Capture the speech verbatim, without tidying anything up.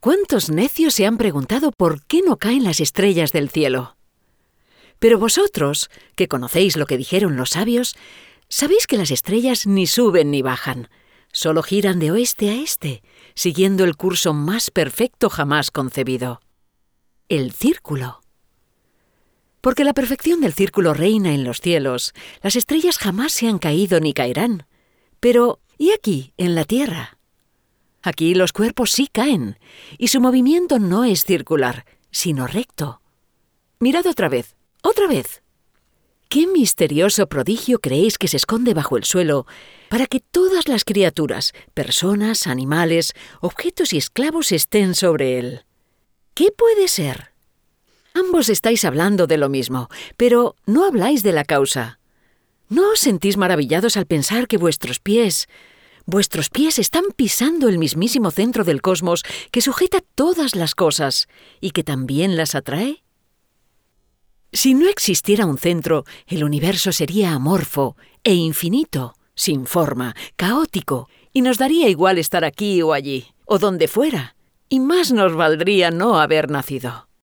¿Cuántos necios se han preguntado por qué no caen las estrellas del cielo? Pero vosotros, que conocéis lo que dijeron los sabios, sabéis que las estrellas ni suben ni bajan, solo giran de oeste a este, siguiendo el curso más perfecto jamás concebido: el círculo. Porque la perfección del círculo reina en los cielos, las estrellas jamás se han caído ni caerán. Pero, ¿y aquí, en la tierra? Aquí los cuerpos sí caen, y su movimiento no es circular, sino recto. Mirad otra vez, otra vez. ¿Qué misterioso prodigio creéis que se esconde bajo el suelo para que todas las criaturas, personas, animales, objetos y esclavos estén sobre él? ¿Qué puede ser? Ambos estáis hablando de lo mismo, pero no habláis de la causa. ¿No os sentís maravillados al pensar que vuestros pies... Vuestros pies están pisando el mismísimo centro del cosmos que sujeta todas las cosas y que también las atrae? Si no existiera un centro, el universo sería amorfo e infinito, sin forma, caótico, y nos daría igual estar aquí o allí, o donde fuera, y más nos valdría no haber nacido.